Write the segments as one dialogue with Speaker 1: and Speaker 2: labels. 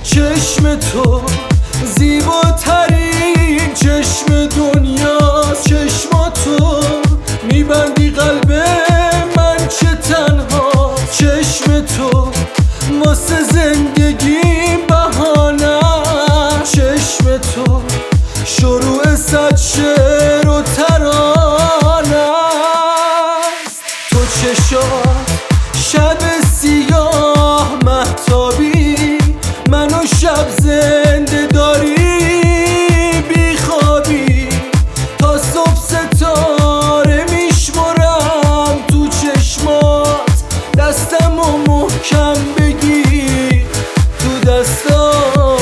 Speaker 1: چشم تو زیباترین چشم دنیاست. چشم تو میبندی قلب من چه تنها. چشم تو واسه زندگیم بهانه. چشم تو شروع صد شعر و ترانه است. تو چشات شب سیاه مهتابی، منو شب زنده داری بی خوابی. تا صبح ستاره میشمرم تو چشمات، دستمو محکم بگیر تو دستات.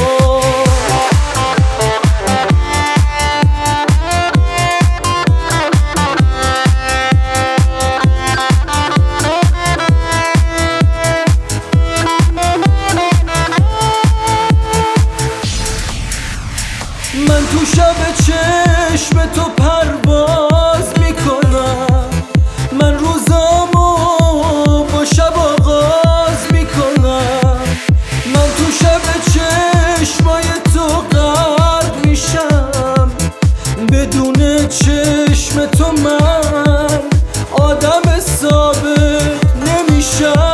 Speaker 1: من تو شب چشم تو پرواز میکنم. من روزامو با شب آغاز میکنم. من تو شب چشمای تو غرق میشم. بدون چشم تو من آدم ثابت نمیشم.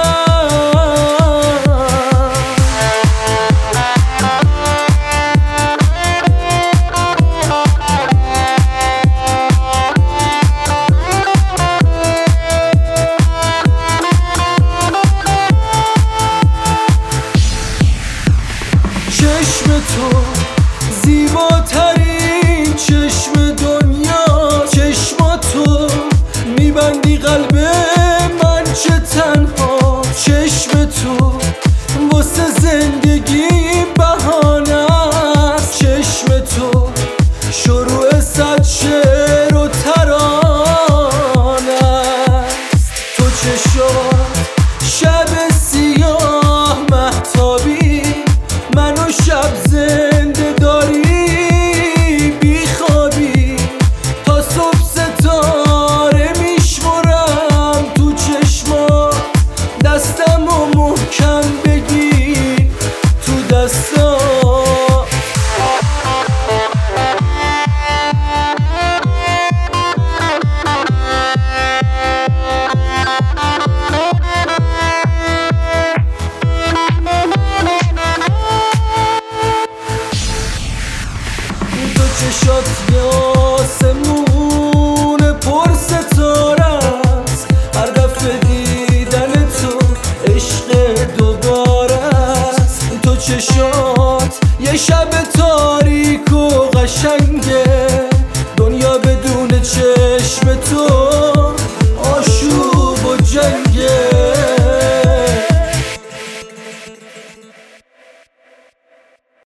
Speaker 1: چشم تو زیباترین چشم دنیا. چشم تو میبندی قلب من چه تنها. چشم تو واسه زندگیم بهانه است. چشم تو شروع صد شعر و ترانه است. تو چشات شب سیاه مهتابی، منو شب زنده داری بی خوابی. تا صبح ستاره میشمرم تو چشمات، دستمو محکم بگیر تو دستات. چشات یه آسمون پر ستاره است. هر دفعه دیدن تو عشق دوباره است. تو چشات یه شب